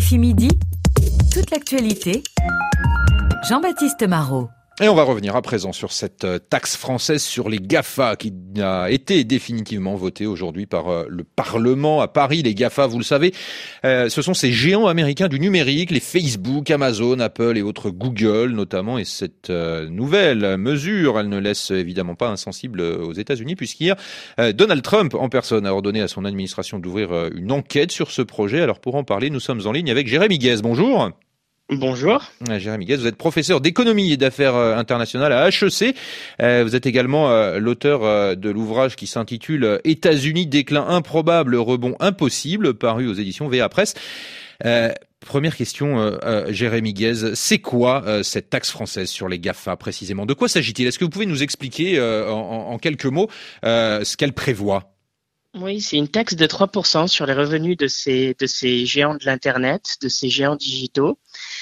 RFI Midi, toute l'actualité, Jean-Baptiste Marot. Et on va revenir à présent sur cette taxe française sur les GAFA qui a été définitivement votée aujourd'hui par le Parlement à Paris. Les GAFA, vous le savez, ce sont ces géants américains du numérique, les Facebook, Amazon, Apple et autres Google notamment. Et cette nouvelle mesure, elle ne laisse évidemment pas insensible aux États-Unis puisqu'hier, Donald Trump en personne a ordonné à son administration d'ouvrir une enquête sur ce projet. Alors pour en parler, nous sommes en ligne avec Jérémy Guez. Bonjour. Bonjour. Jérémy Guez, vous êtes professeur d'économie et d'affaires internationales à HEC. Vous êtes également l'auteur de l'ouvrage qui s'intitule « États-Unis, déclin improbable, rebond impossible » paru aux éditions VA Presse. Première question, Jérémy Guez, c'est quoi cette taxe française sur les GAFA précisément? De quoi s'agit-il? Est-ce que vous pouvez nous expliquer en quelques mots ce qu'elle prévoit? Oui, c'est une taxe de 3% sur les revenus de ces géants de l'Internet, de ces géants digitaux,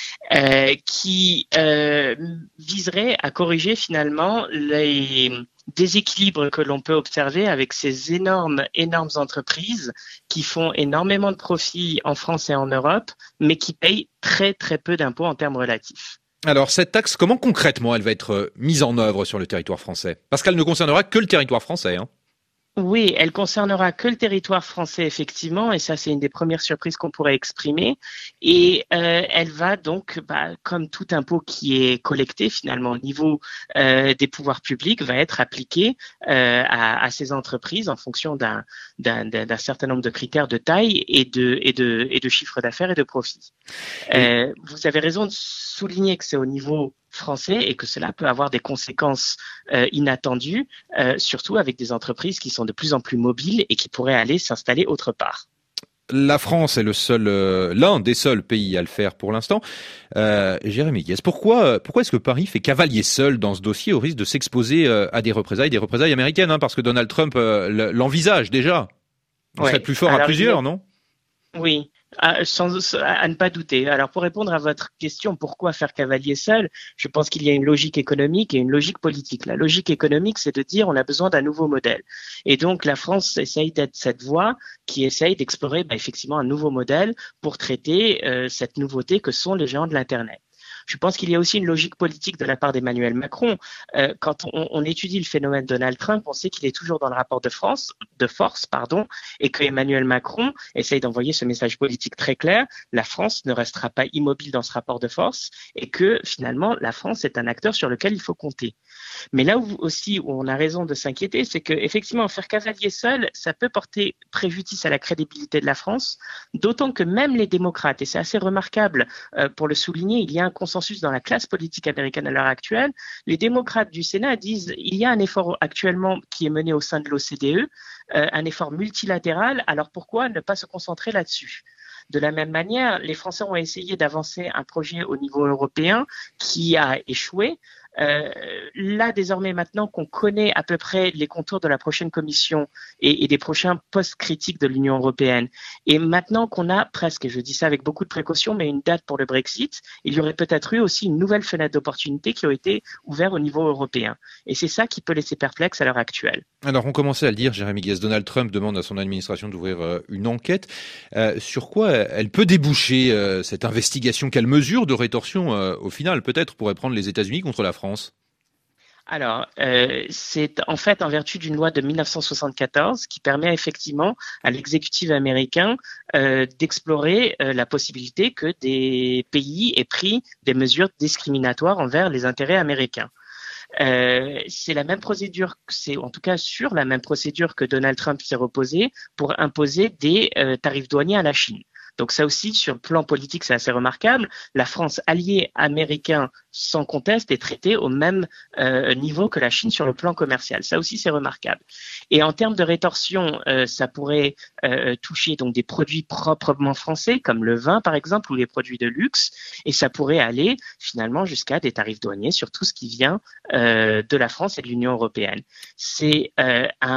qui viserait à corriger finalement les déséquilibres que l'on peut observer avec ces énormes entreprises qui font énormément de profits en France et en Europe, mais qui payent très très peu d'impôts en termes relatifs. Alors cette taxe, comment concrètement elle va être mise en œuvre sur le territoire français? Parce qu'elle ne concernera que le territoire français, hein. Oui, elle concernera que le territoire français, effectivement, et ça, c'est une des premières surprises qu'on pourrait exprimer. Et elle va donc, comme tout impôt qui est collecté, finalement, au niveau des pouvoirs publics, va être appliquée à ces entreprises en fonction d'un certain nombre de critères de taille et de chiffre d'affaires et de profit. Vous avez raison de souligner que c'est au niveau français et que cela peut avoir des conséquences inattendues, surtout avec des entreprises qui sont de plus en plus mobiles et qui pourraient aller s'installer autre part. La France est l'un des seuls pays à le faire pour l'instant. Jérémy Guez, pourquoi est-ce que Paris fait cavalier seul dans ce dossier au risque de s'exposer à des représailles américaines, hein, parce que Donald Trump l'envisage déjà. On serait plus fort à plusieurs, non? Oui. À ne pas douter. Alors, pour répondre à votre question, pourquoi faire cavalier seul? Je pense qu'il y a une logique économique et une logique politique. La logique économique, c'est de dire on a besoin d'un nouveau modèle. Et donc, la France essaye d'être cette voie qui essaye d'explorer effectivement un nouveau modèle pour traiter cette nouveauté que sont les géants de l'Internet. Je pense qu'il y a aussi une logique politique de la part d'Emmanuel Macron. Quand on étudie le phénomène Donald Trump, on sait qu'il est toujours dans le rapport de force, et que Emmanuel Macron essaye d'envoyer ce message politique très clair. La France ne restera pas immobile dans ce rapport de force et que finalement, la France est un acteur sur lequel il faut compter. Mais là où on a raison de s'inquiéter, c'est que effectivement, faire cavalier seul, ça peut porter préjudice à la crédibilité de la France, d'autant que même les démocrates, et c'est assez remarquable pour le souligner, il y a un consensus dans la classe politique américaine à l'heure actuelle. Les démocrates du Sénat disent il y a un effort actuellement qui est mené au sein de l'OCDE, un effort multilatéral, alors pourquoi ne pas se concentrer là-dessus? De la même manière, les Français ont essayé d'avancer un projet au niveau européen qui a échoué. Là, désormais, maintenant qu'on connaît à peu près les contours de la prochaine commission et des prochains postes critiques de l'Union européenne, et maintenant qu'on a presque, et je dis ça avec beaucoup de précaution, mais une date pour le Brexit, il y aurait peut-être eu aussi une nouvelle fenêtre d'opportunité qui a été ouverte au niveau européen. Et c'est ça qui peut laisser perplexe à l'heure actuelle. Alors, on commençait à le dire, Jérémy Guez, Donald Trump demande à son administration d'ouvrir une enquête. Sur quoi elle peut déboucher cette investigation? Quelle mesure de rétorsion, au final, peut-être, pourrait prendre les États-Unis contre la France? Alors, c'est en fait en vertu d'une loi de 1974 qui permet effectivement à l'exécutif américain d'explorer la possibilité que des pays aient pris des mesures discriminatoires envers les intérêts américains. C'est la même procédure, c'est en tout cas sur la même procédure que Donald Trump s'est reposé pour imposer des tarifs douaniers à la Chine. Donc ça aussi, sur le plan politique, c'est assez remarquable. La France, alliée américain sans conteste, est traitée au même niveau que la Chine sur le plan commercial. Ça aussi, c'est remarquable. Et en termes de rétorsion, ça pourrait toucher donc des produits proprement français, comme le vin par exemple, ou les produits de luxe, et ça pourrait aller finalement jusqu'à des tarifs douaniers sur tout ce qui vient de la France et de l'Union européenne. C'est un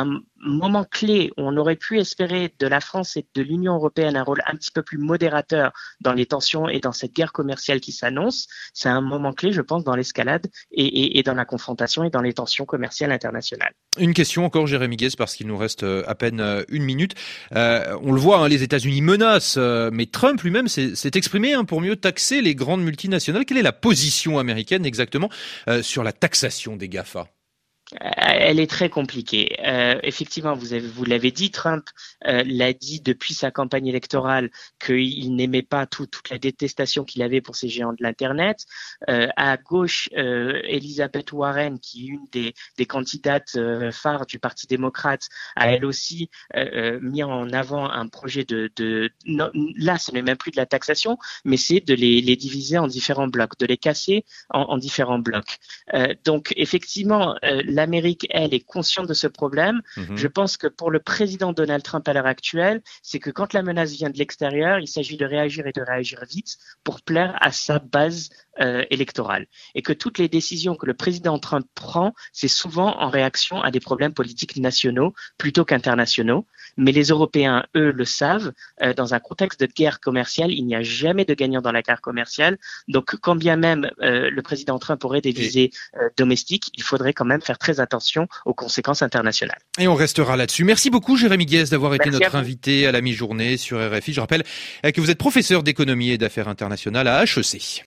moment clé où on aurait pu espérer de la France et de l'Union européenne un rôle un petit peu plus modérateur dans les tensions et dans cette guerre commerciale qui s'annonce, c'est un moment clé, je pense, dans l'escalade et dans la confrontation et dans les tensions commerciales internationales. Une question encore, Jérémy Guez, parce qu'il nous reste à peine une minute. On le voit, les États-Unis menacent, mais Trump lui-même s'est exprimé pour mieux taxer les grandes multinationales. Quelle est la position américaine exactement sur la taxation des GAFA ? Elle est très compliquée. Effectivement, vous l'avez dit, Trump l'a dit depuis sa campagne électorale qu'il n'aimait pas toute la détestation qu'il avait pour ces géants de l'Internet. À gauche, Elizabeth Warren, qui est une des candidates phares du Parti démocrate, a elle aussi mis en avant un projet non, là, ce n'est même plus de la taxation, mais c'est de les diviser en différents blocs, de les casser en différents blocs. Donc, effectivement, l'Amérique, elle, est consciente de ce problème. Je pense que pour le président Donald Trump à l'heure actuelle, c'est que quand la menace vient de l'extérieur, il s'agit de réagir et de réagir vite pour plaire à sa base électorale. Et que toutes les décisions que le président Trump prend, c'est souvent en réaction à des problèmes politiques nationaux plutôt qu'internationaux. Mais les Européens, eux, le savent. Dans un contexte de guerre commerciale, il n'y a jamais de gagnant dans la guerre commerciale. Donc, quand bien même le président Trump aurait des visées domestiques, il faudrait quand même faire très attention aux conséquences internationales. Et on restera là-dessus. Merci beaucoup, Jérémy Guez, d'avoir été notre invité à la mi-journée sur RFI. Je rappelle que vous êtes professeur d'économie et d'affaires internationales à HEC.